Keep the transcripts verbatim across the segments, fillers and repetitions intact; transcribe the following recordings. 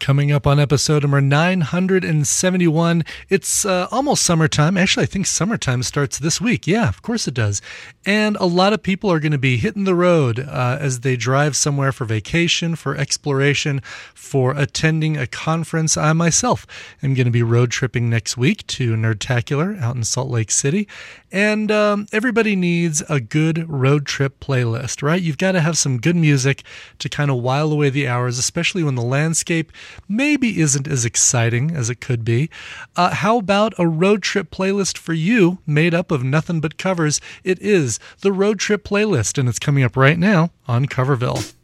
Coming up on episode number nine hundred seventy-one, it's uh, almost summertime. Actually, I think summertime starts this week. Yeah, of course it does. And a lot of people are going to be hitting the road uh, as they drive somewhere for vacation, for exploration, for attending a conference. I myself am going to be road tripping next week to Nerdtacular out in Salt Lake City. And um, everybody needs a good road trip playlist, right? You've got to have some good music to kind of while away the hours, especially when the landscape maybe isn't as exciting as it could be. Uh, how about a road trip playlist for you made up of nothing but covers? It is the Road Trip Playlist, and it's coming up right now on Coverville.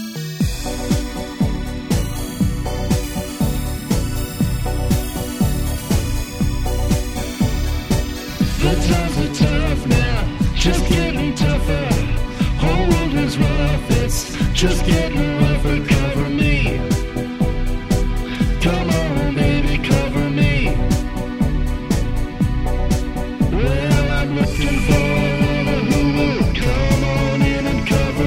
The times are tough now, just getting tougher. Whole world is rough, it's just getting rougher. Cover me. Come on, baby, cover me. Well, I'm looking for a who will come on in and cover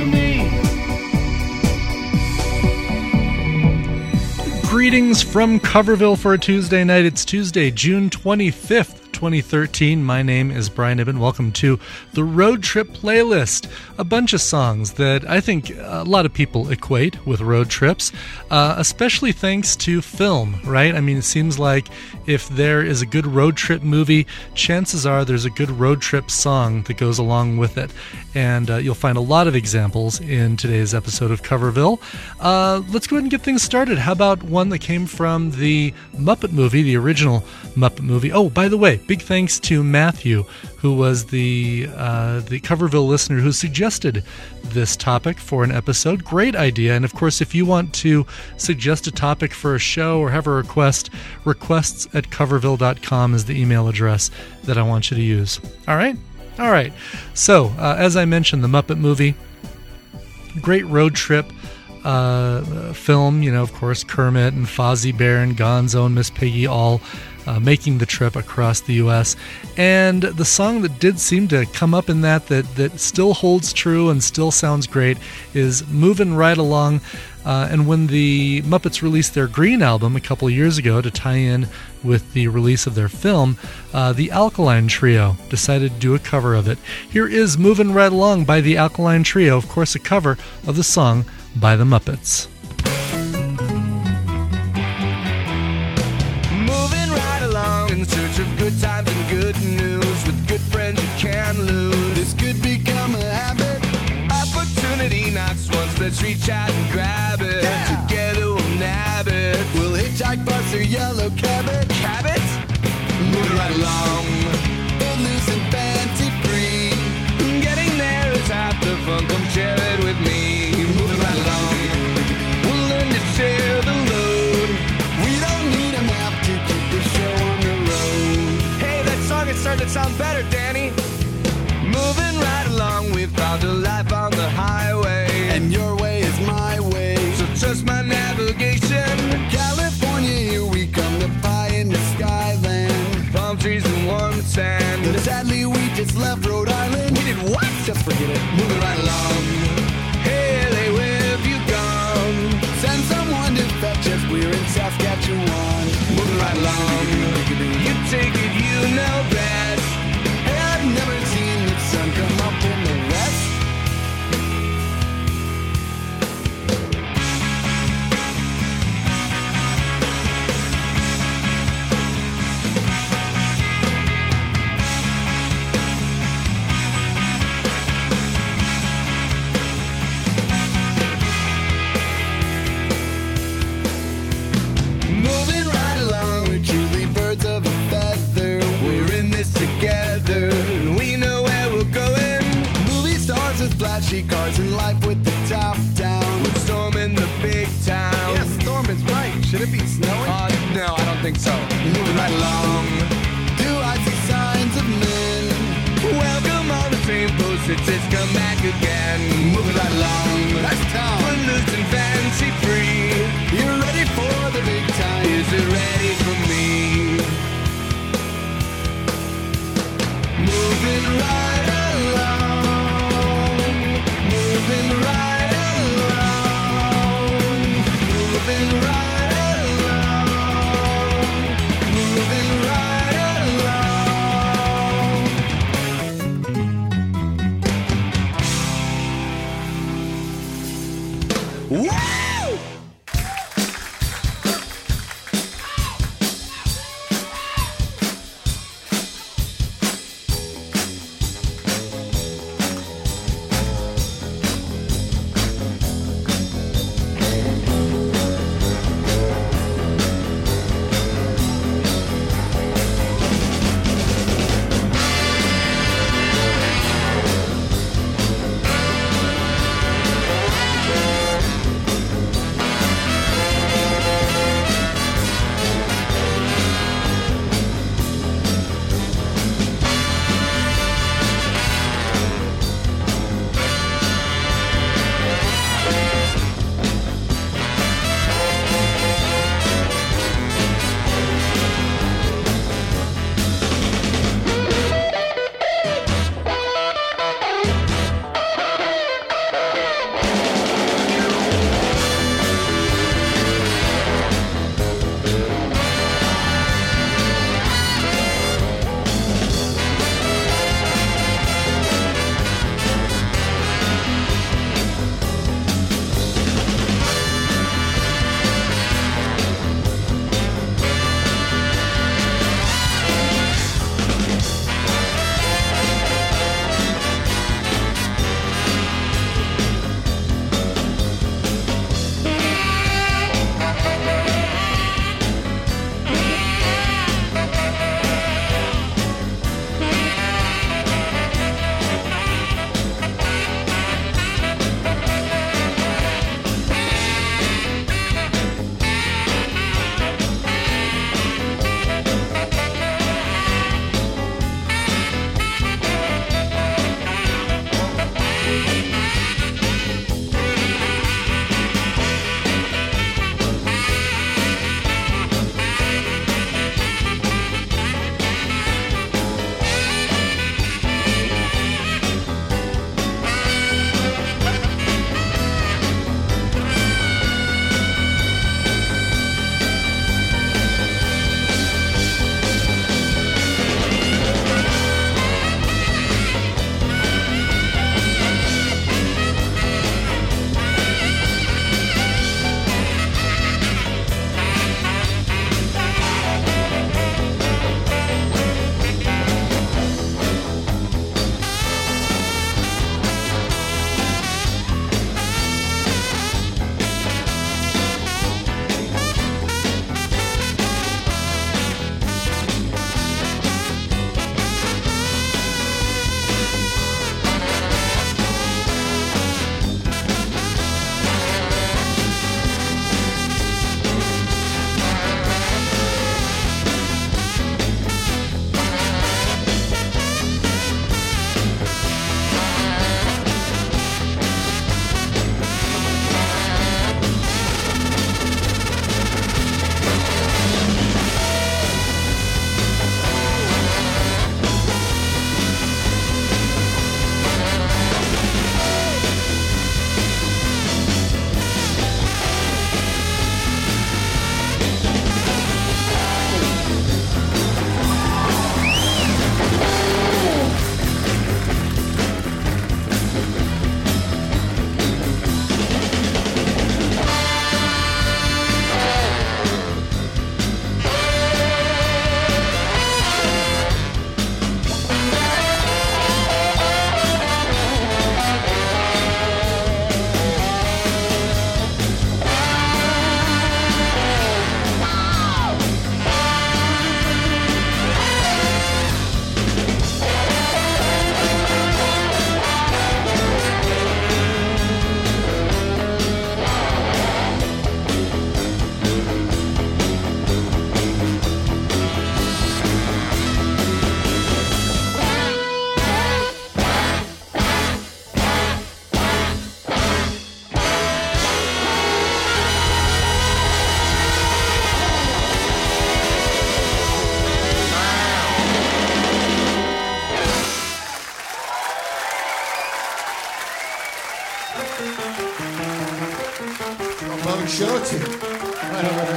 me. Greetings from Coverville for a Tuesday night. It's Tuesday, June twenty-fifth. twenty thirteen. My name is Brian Ibben. Welcome to the Road Trip Playlist. A bunch of songs that I think a lot of people equate with road trips, uh, especially thanks to film, right? I mean, it seems like if there is a good road trip movie, chances are there's a good road trip song that goes along with it. And uh, you'll find a lot of examples in today's episode of Coverville. Uh, let's go ahead and get things started. How about one that came from the Muppet movie, the original Muppet movie? Oh, by the way, big thanks to Matthew, who was the uh, the Coverville listener who suggested this topic for an episode. Great idea. And of course, if you want to suggest a topic for a show or have a request, requests at coverville dot com is the email address that I want you to use. All right? All right. So, uh, as I mentioned, the Muppet movie, great road trip uh, film. You know, of course, Kermit and Fozzie Bear and Gonzo and Miss Piggy all Uh, making the trip across the U S And the song that did seem to come up in that that, that still holds true and still sounds great is Movin' Right Along. Uh, and when the Muppets released their Green album a couple of years ago to tie in with the release of their film, uh, the Alkaline Trio decided to do a cover of it. Here is Movin' Right Along by the Alkaline Trio, of course a cover of the song by the Muppets. In search of good times and good news, with good friends you can't lose. This could become a habit. Opportunity knocks once, let's reach out and grab it. Yeah. Together we'll nab it. We'll hitchhike bus or yellow cabot. Cabot? Move right along. We're loose and fancy free. Getting there is half the fun. Come share it with me. Move right along. We'll learn to share the load. We don't need a map to keep the show on the road. Hey, that song is starting to sound better, Danny. Moving right along, we've found a life on the highway. And your way is my way. So trust my navigation. California, here we come, the pie in the skyland. Palm trees and warm sand. But sadly, we just left Rhode Island. We did what? Just forget it. Moving right along. Hey, L A, where have you gone? Send someone to fetch us, we're in Saskatchewan. Moving right along. You take it, you know best. Hey, I've never seen the sun come up in the west. Moving right along, we're truly birds of a feather. We're in this together, and we know where we're going. Movie stars with flashy cars and life with the top down. We're storming the big town. Yeah, storm is right. Should it be snowing? Uh, no, I don't think so. Moving right along. Do I see signs of men? Welcome all the same posts, it says come back again. Moving right along. Nice town. We're loose and fancy free. You're ready for the big time. Is it ready for me? Moving right along. Moving right along. Moving right along.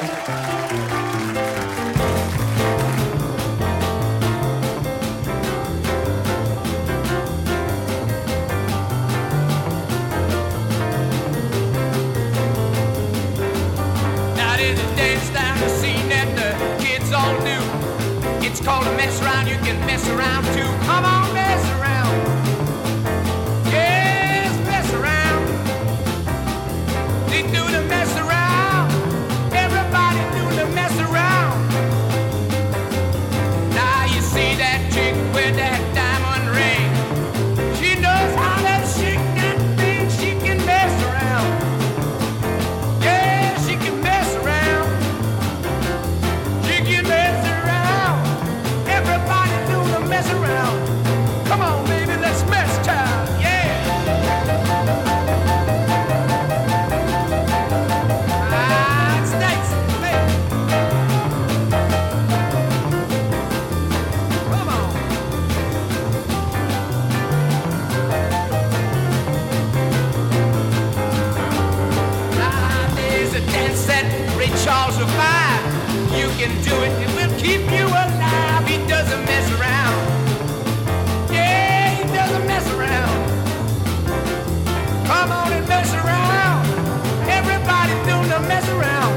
Now there's a dance down the scene that the kids all do. It's called a mess around, you can mess around too. Come on, mess around. Yes, mess around. They do the mess around. Everybody do the mess around. Now you see that chick with that diamond ring. She knows how to shake that thing. She can mess around. Yeah, she can mess around. She can mess around. Everybody do the mess around. Come on, baby, let's mess time. Yeah. Ah, it's nice. Hey. Come on. Ah, there's a dance that Ray Charles will find. You can do it, it will keep you alive. He doesn't mess around. Yeah, he doesn't mess around. Come on and mess around. Everybody do the mess around.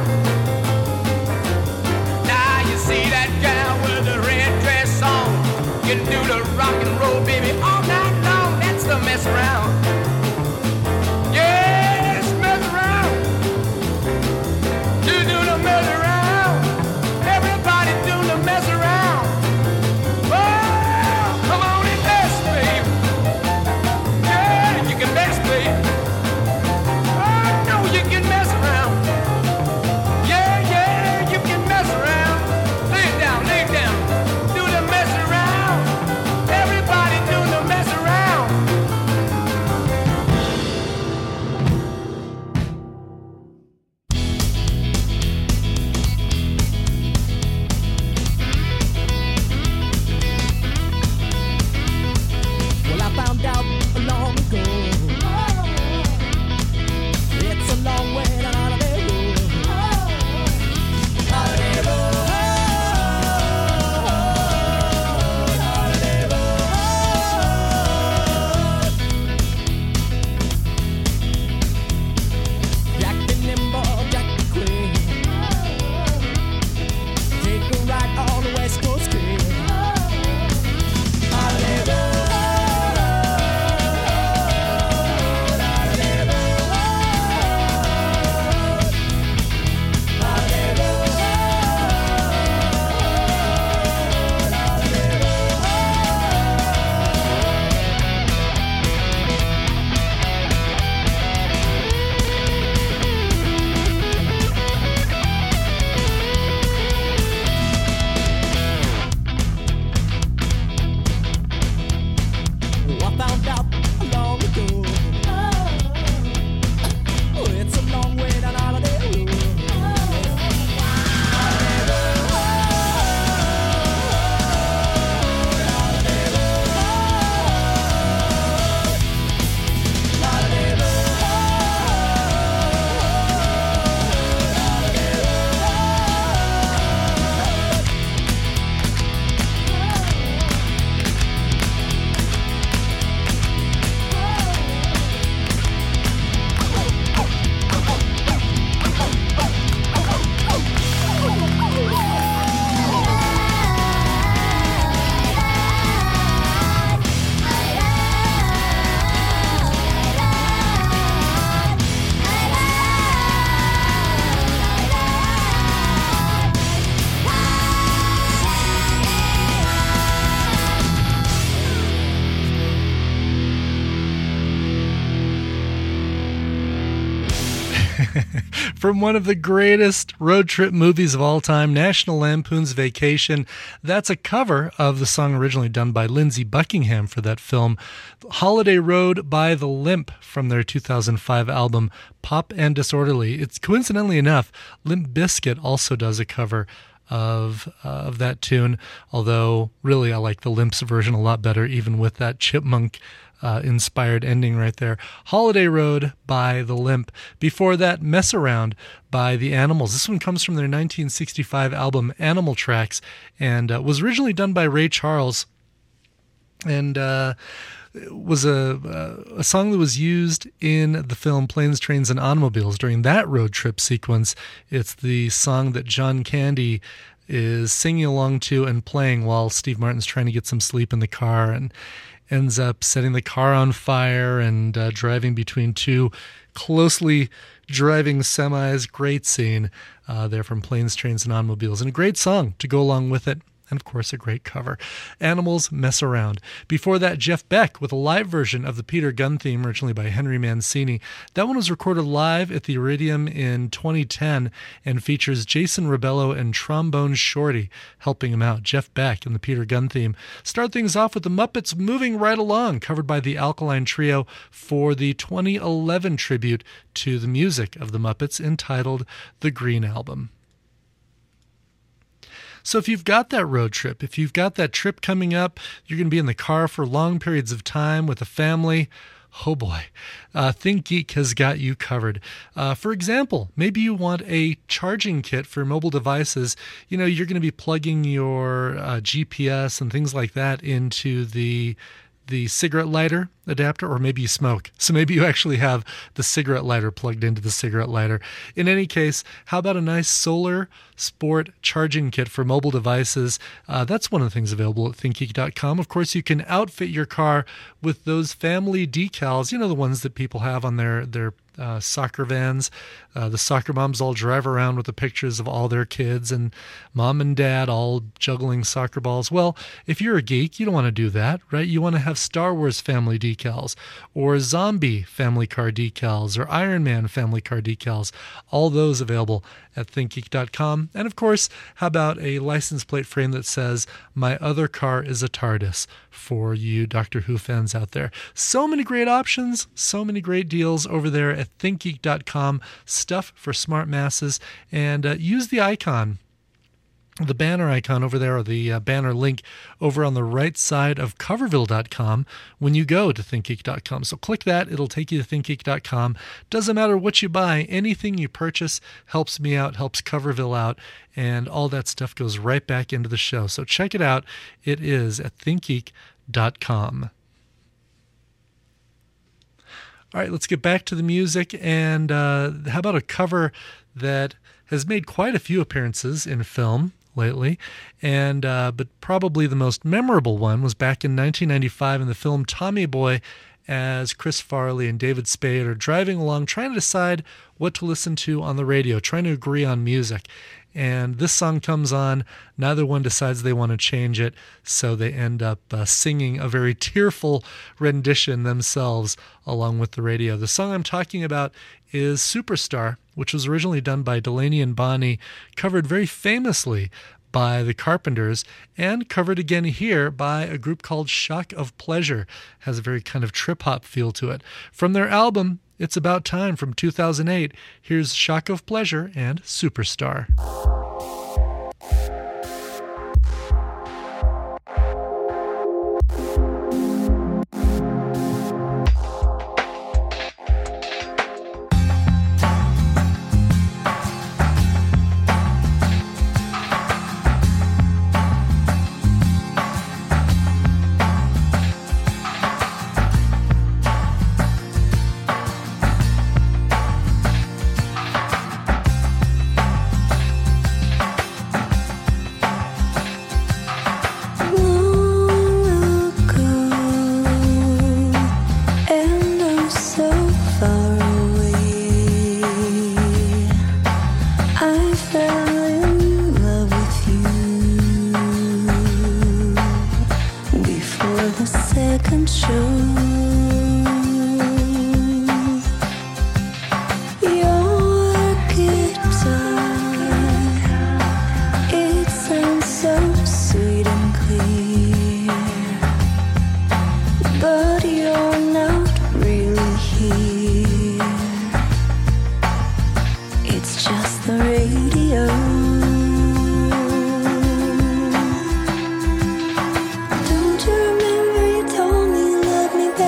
Now you see that gal with the red dress on. You can do the rock and roll, baby, all night long. That's the mess around. Yes, mess around. You do the mess around. Everybody do the mess around. Oh, come on and mess, babe. Yeah, you can mess, babe. Oh, no, you can mess around. Yeah, yeah, you can mess around. Lay it down, lay it down. Do the mess around. Everybody do the mess around. Well, I found out long ago. It's a long way to Holiday Road. Holiday Road. Holiday Road. Jack the Nimble, Jack the Quick. Take a ride on the West Coast Trail. Holiday Road. I found out long ago. Oh, it's a long way down Holiday Road. Holiday Road. Holiday Road. Holiday Road. From one of the greatest road trip movies of all time, National Lampoon's Vacation. That's a cover of the song originally done by Lindsey Buckingham for that film, Holiday Road by The Limp, from their two thousand five album Pop and Disorderly. It's coincidentally enough, Limp Bizkit also does a cover of uh, of that tune, although really I like the Limp's version a lot better, even with that chipmunk uh, inspired ending right there. Holiday Road by The Limp. Before that, Mess Around by The Animals. This one comes from their nineteen sixty-five album Animal Tracks, and uh, was originally done by Ray Charles, and uh, was a, uh, a song that was used in the film Planes, Trains, and Automobiles during that road trip sequence. It's the song that John Candy is singing along to and playing while Steve Martin's trying to get some sleep in the car, and ends up setting the car on fire and uh, driving between two closely driving semis. Great scene uh, there from Planes, Trains, and Automobiles, and a great song to go along with it. And, of course, a great cover. Animals, Mess Around. Before that, Jeff Beck with a live version of the Peter Gunn theme, originally by Henry Mancini. That one was recorded live at the Iridium in twenty ten and features Jason Rebello and Trombone Shorty helping him out. Jeff Beck and the Peter Gunn theme. Start things off with the Muppets Moving Right Along, covered by the Alkaline Trio for the twenty eleven tribute to the music of the Muppets entitled The Green Album. So if you've got that road trip, if you've got that trip coming up, you're going to be in the car for long periods of time with a family, oh boy, uh, ThinkGeek has got you covered. Uh, for example, maybe you want a charging kit for mobile devices. You know, you're going to be plugging your uh, G P S and things like that into the the cigarette lighter adapter, or maybe you smoke. So maybe you actually have the cigarette lighter plugged into the cigarette lighter. In any case, how about a nice solar sport charging kit for mobile devices? Uh, that's one of the things available at think geek dot com. Of course, you can outfit your car with those family decals, you know, the ones that people have on their, their uh, soccer vans. Uh, the soccer moms all drive around with the pictures of all their kids and mom and dad all juggling soccer balls. Well, if you're a geek, you don't want to do that, right? You want to have Star Wars family decals, or Zombie family car decals, or Iron Man family car decals. All those available at think geek dot com. And of course, how about a license plate frame that says, "My other car is a TARDIS," for you Doctor Who fans out there. So many great options, so many great deals over there at think geek dot com. Stuff for smart masses. And uh, use the icon, the banner icon over there, or the uh, banner link over on the right side of coverville dot com when you go to think geek dot com. So click that. It'll take you to think geek dot com. Doesn't matter what you buy. Anything you purchase helps me out, helps Coverville out, and all that stuff goes right back into the show. So check it out. It is at think geek dot com. All right, let's get back to the music. And uh, how about a cover that has made quite a few appearances in film lately, and uh, but probably the most memorable one was back in nineteen ninety-five in the film Tommy Boy, as Chris Farley and David Spade are driving along trying to decide what to listen to on the radio, trying to agree on music. And this song comes on, neither one decides they want to change it, so they end up uh, singing a very tearful rendition themselves along with the radio. The song I'm talking about is Superstar, which was originally done by Delaney and Bonnie, covered very famously by the Carpenters, and covered again here by a group called Shock of Pleasure. Has a very kind of trip-hop feel to it. From their album, It's About Time from two thousand eight, here's Shock of Pleasure and Superstar. Don't you remember you told me you loved me?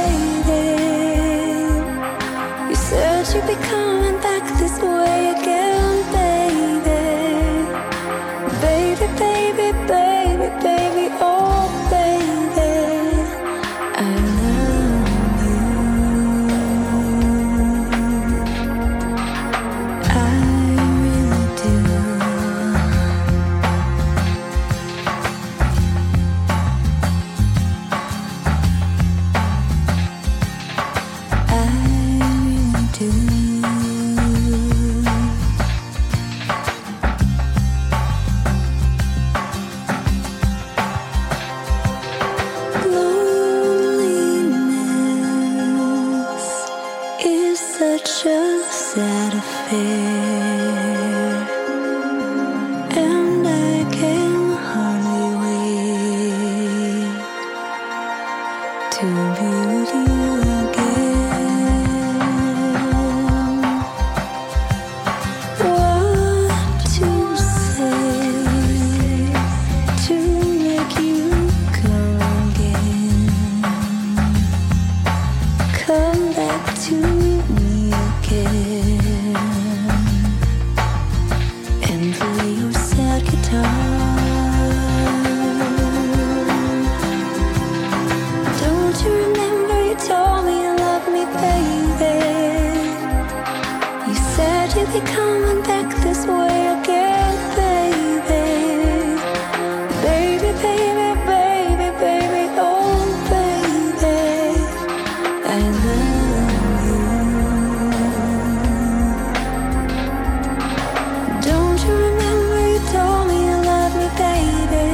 Don't you remember you told me you loved me, baby? You said you'd be coming back this way again, baby. Baby, baby, baby, baby, oh baby, I love you. Don't you remember you told me you loved me, baby?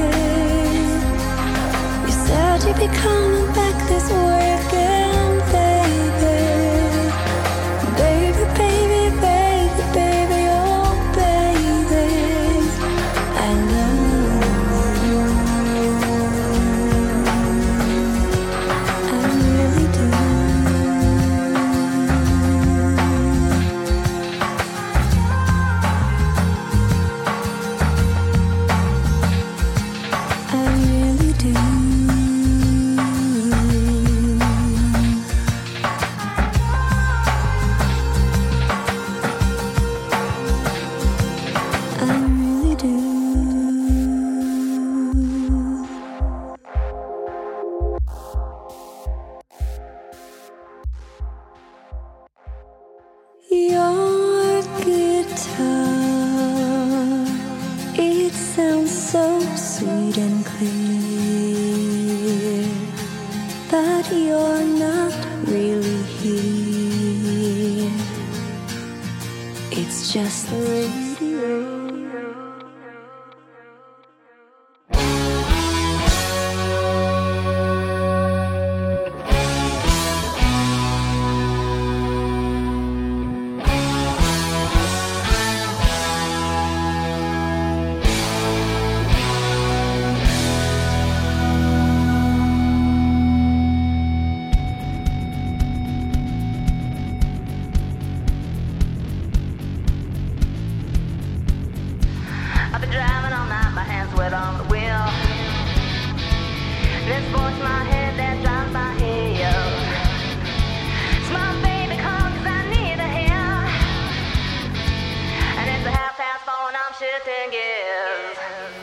You said you'd be coming back this way again, baby. Baby, baby, baby, baby, oh baby, I love you. I really do. I really do. I really do. Your guitar, it sounds so sweet and clear, but you're not really here. It's just the radio. I've been driving all night, my hands wet on the wheel. This voice in my head that drives my heel. It's my baby calling 'cause I need to hear. And it's a half past four and I'm shifting gears.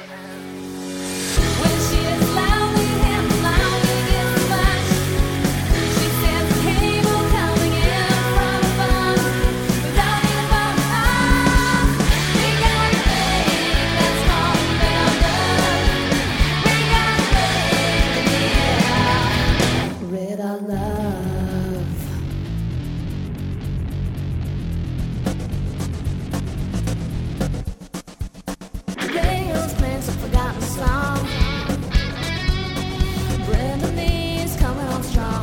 When she is loudly and loudly gets much, she says the cable coming in from above. Without you from us, we got a thing that's called love. We got a thing, yeah. Red our love. Radio's playing some forgotten song. Brenda Lee's coming on strong.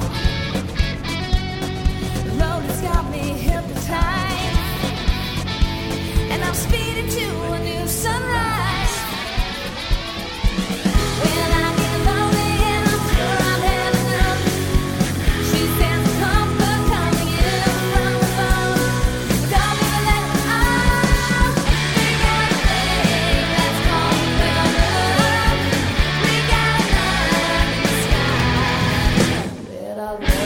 The road has got me hypnotized, and I'm speeding to a new sunrise. When I get lonely and I'm sure I'm had enough, she sends comfort coming in from above. Don't even let her out. We got a thing that's called love. We got a night in the sky. Let our love.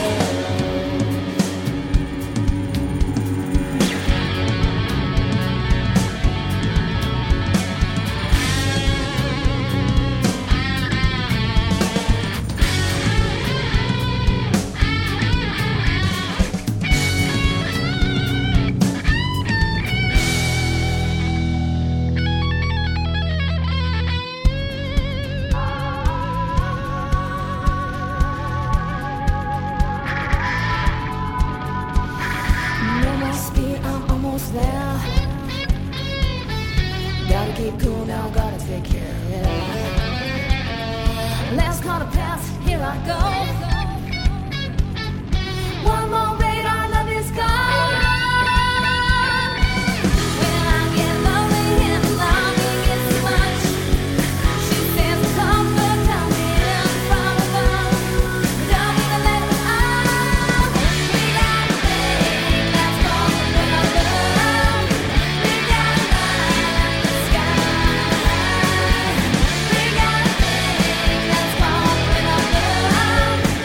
No more speed, I'm almost there. Gotta keep cool now, gotta take care of it. Last car to pass, here I go. One more radar, love is gone. When I get lonely and lonely gets too much, she sends comfort coming in from above. Don't even let her out. We got a thing that's called love. We got a night in the sky. We got a thing that's called love.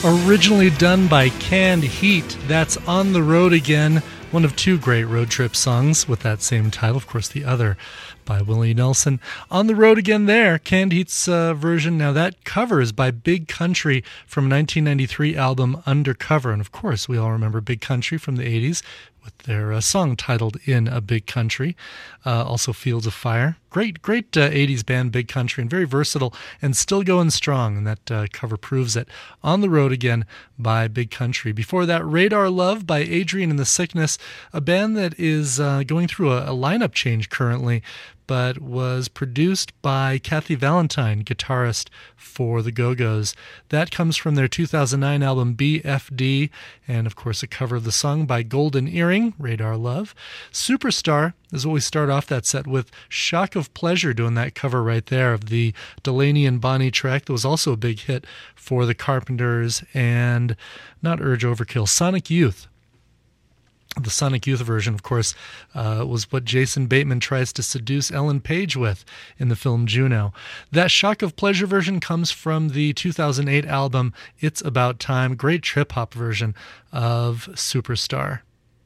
Originally done by Canned Heat, that's On the Road Again, one of two great road trip songs with that same title. Of course, the other by Willie Nelson. On the Road Again there, Canned Heat's uh, version. Now that cover is by Big Country from nineteen ninety-three album Undercover. And of course, we all remember Big Country from the eighties with their uh, song titled In a Big Country. Uh, also Fields of Fire. Great, great uh, eighties band, Big Country, and very versatile and still going strong. And that uh, cover proves it. On the Road Again by Big Country. Before that, Radar Love by Adrian and the Sickness, a band that is uh, going through a, a lineup change currently, but was produced by Kathy Valentine, guitarist for the Go-Go's. That comes from their two thousand nine album B F D, and of course a cover of the song by Golden Earring, Radar Love. Superstar is what we start off that set with. Shock of Pleasure doing that cover right there of the Delaney and Bonnie track that was also a big hit for the Carpenters and not Urge Overkill, Sonic Youth. The Sonic Youth version, of course, uh, was what Jason Bateman tries to seduce Ellen Page with in the film Juno. That Shock of Pleasure version comes from the two thousand eight album It's About Time, great trip-hop version of Superstar.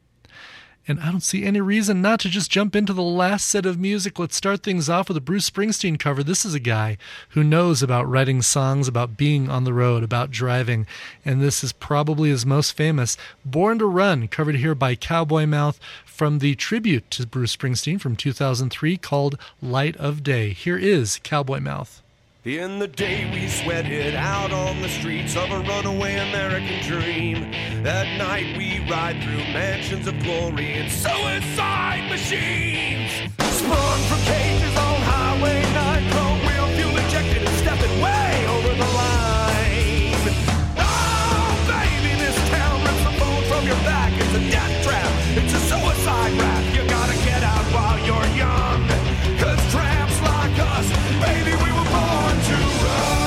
And I don't see any reason not to just jump into the last set of music. Let's start things off with a Bruce Springsteen cover. This is a guy who knows about writing songs, about being on the road, about driving. And this is probably his most famous, Born to Run, covered here by Cowboy Mouth from the tribute to Bruce Springsteen from two thousand three called Light of Day. Here is Cowboy Mouth. In the day we sweated out on the streets of a runaway American dream. At night we ride through mansions of glory and suicide machines. Sprung from cages on Highway nine, chrome wheel fuel injected and stepping way over the line. Oh baby, this town rips the bone from your back. It's a death trap, it's a suicide rap. You gotta get out while you're young, 'cause tramps like us, baby, we were born to run.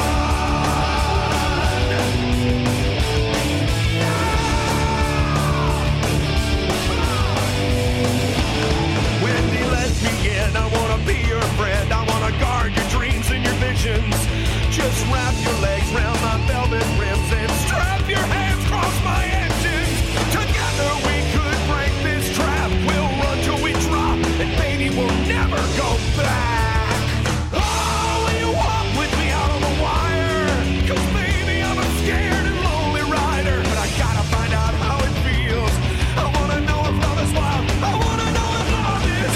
Wendy, let me in. I wanna be your friend. I wanna guard your dreams and your visions. Just wrap your legs round my velvet rims and strap your hands across my engines. Together we could break this trap. We'll run till we drop, and baby, we'll never go back. Oh, will you walk with me out on the wire? 'Cause baby, I'm a scared and lonely rider, but I gotta find out how it feels. I wanna know if love is wild. I wanna know if love is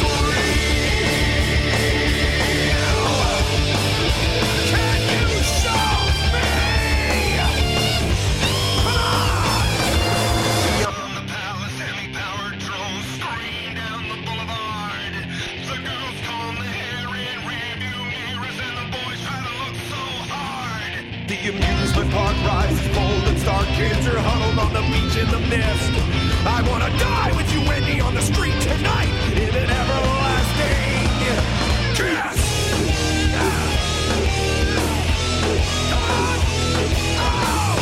real. Can you show me? Come on! Beyond the palace, heli-powered drones scream down the boulevard. The girls comb the hair in rearview mirrors, and the boys try to look so hard. The amusement park rides cold and stark. Kids are huddled on the beach in the mist. I wanna die with you, Wendy, on the street tonight in an everlasting kiss. Come on! Oh!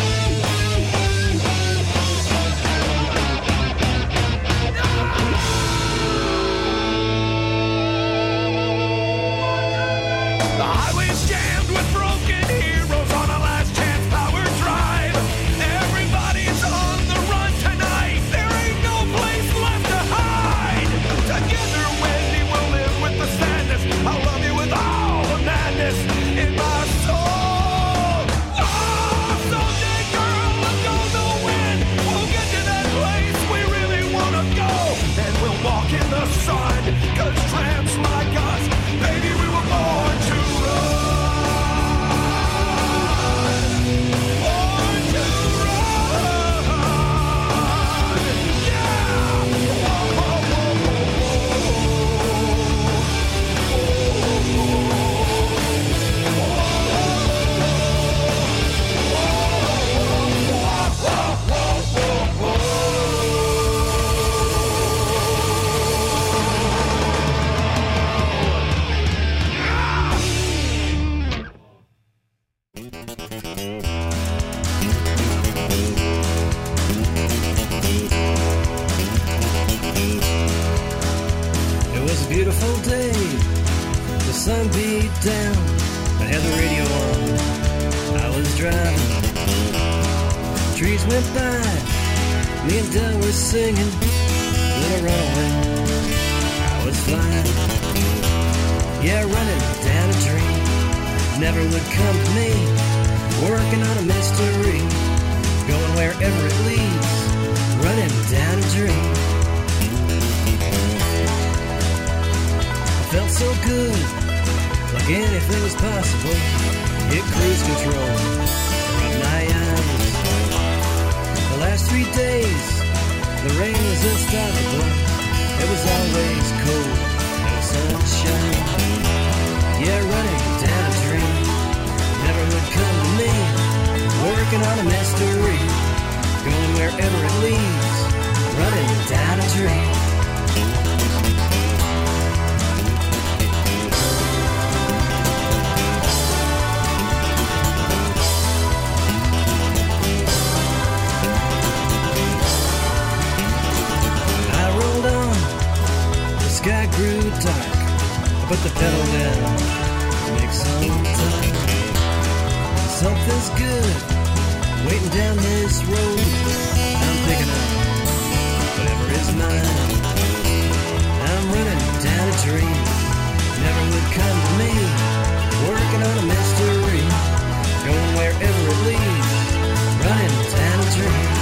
The highway's jammed with broken heroes on a last chance power drive. Everybody's on the run tonight. There ain't no place left to hide. Together, Wendy, we'll live with the sadness. I'll love you with all the madness in my soul. Oh, someday, girl, we'll go the wind. We'll get to that place we really wanna go, and we'll walk in the sun. 'Cause tramps like us, baby, we were born to run. Born to run. Yeah. Whoa, whoa, It was a beautiful day. The sun beat down. I had the radio on. I was driving. trees went by, me and Doug were singing, little runaway, I was flying, yeah, running down a dream, never would come to me, working on a mystery, going wherever it leads, running down a dream. I felt so good, like anything was possible, hit cruise control, rubbed my eyes. The last three days, the rain was unstoppable. It was always cold, no sunshine. Yeah, running down a dream, never would come to me. Working on a mystery, going wherever it leads. Running down a dream. Sky grew dark, I put the pedal down to make some time. Something's good, waiting down this road. I'm picking up whatever is mine. I'm running down a dream, never would come to me. Working on a mystery, going wherever it leads. Running down a dream.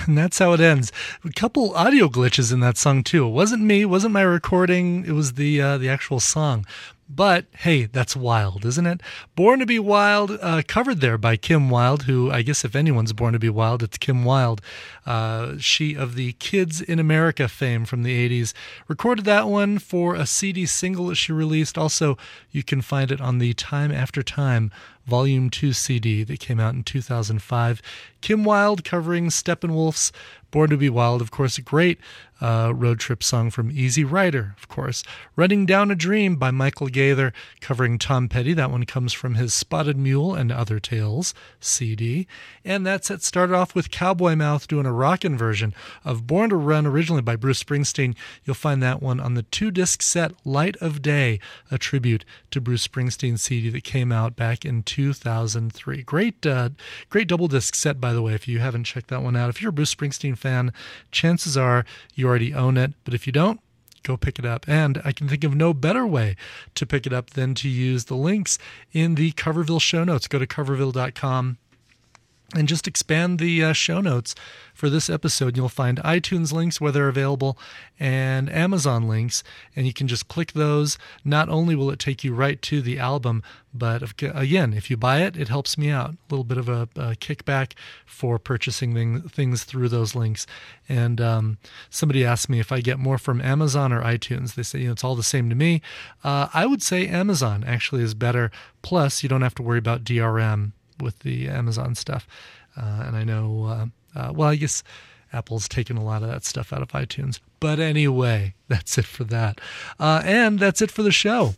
And that's how it ends. A couple audio glitches in that song too. It wasn't me, it wasn't my recording, it was the uh, the actual song. But hey, that's wild, isn't it? Born to Be Wild, uh, covered there by Kim Wilde, who I guess if anyone's born to be wild, it's Kim Wilde. Uh, she of the Kids in America fame from the eighties. Recorded that one for a C D single that she released. Also, you can find it on the Time After Time Volume two C D that came out in two thousand five. Kim Wilde covering Steppenwolf's Born to Be Wild, of course, a great uh, road trip song from Easy Rider, of course. Running Down a Dream by Michael Gaither covering Tom Petty. That one comes from his Spotted Mule and Other Tales C D. And that set started off with Cowboy Mouth doing a rockin' version of Born to Run, originally by Bruce Springsteen. You'll find that one on the two-disc set Light of Day, a tribute to Bruce Springsteen C D that came out back in two thousand three. Great, uh, great double-disc set, by the way, if you haven't checked that one out. If you're a Bruce Springsteen fan, chances are you already own it. But if you don't, go pick it up. And I can think of no better way to pick it up than to use the links in the Coverville show notes. Go to coverville dot com and just expand the uh, show notes for this episode. You'll find iTunes links where they're available and Amazon links, and you can just click those. Not only will it take you right to the album, but if, again, if you buy it, it helps me out. A little bit of a, a kickback for purchasing thing, things through those links. And um, somebody asked me if I get more from Amazon or iTunes. They say, you know, it's all the same to me. Uh, I would say Amazon actually is better. Plus, you don't have to worry about D R M with the Amazon stuff. Uh, and I know, uh, uh, well, I guess Apple's taken a lot of that stuff out of iTunes. But anyway, that's it for that. Uh, and that's it for the show.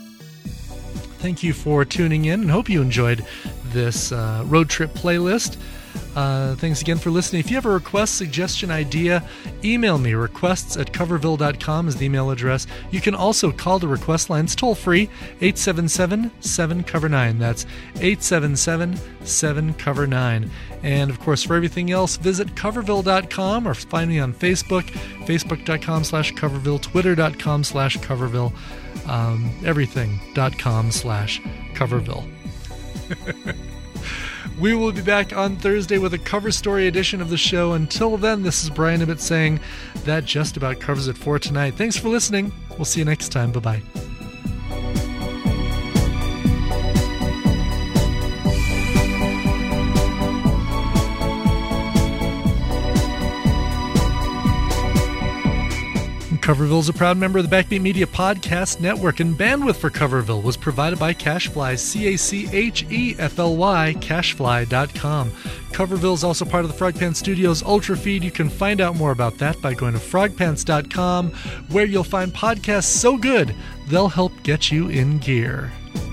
Thank you for tuning in, and hope you enjoyed this uh, road trip playlist. Uh, thanks again for listening. If you have a request, suggestion, idea, email me. Requests at coverville dot com is the email address. You can also call the request line. It's toll free, eight seven seven, seven, cover nine. That's eight seven seven, seven, cover nine. And of course, for everything else, visit coverville dot com or find me on Facebook, facebook dot com slash coverville, twitter dot com slash coverville, um, everything dot com slash coverville. We will be back on Thursday with a cover story edition of the show. Until then, this is Brian Ibbett saying that just about covers it for tonight. Thanks for listening. We'll see you next time. Bye-bye. Coverville is a proud member of the Backbeat Media Podcast Network, and bandwidth for Coverville was provided by Cachefly, C A C H E F L Y, cachefly dot com. Coverville is also part of the Frog Pants Studios Ultra Feed. You can find out more about that by going to frog pants dot com, where you'll find podcasts so good they'll help get you in gear.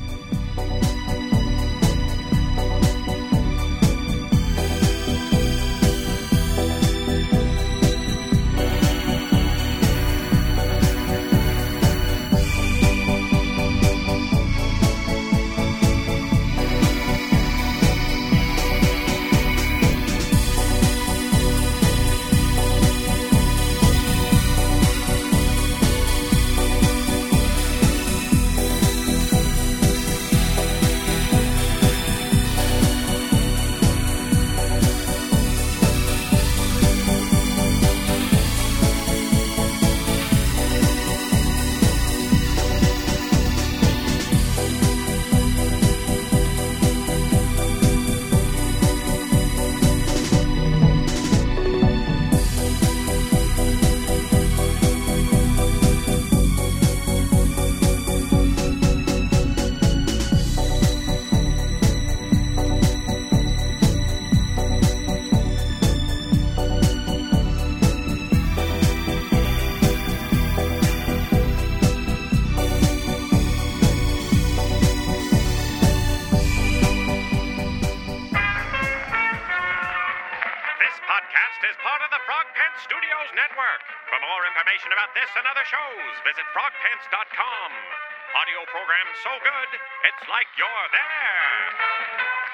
For more information about this and other shows, visit frog pants dot com. Audio program so good, it's like you're there.